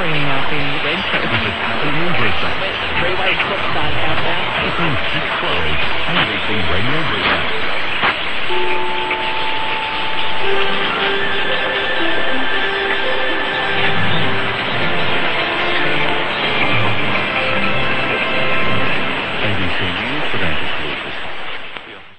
bringing out the red shirt. What do you mean break that? Ray White Clips.fm. Chloe.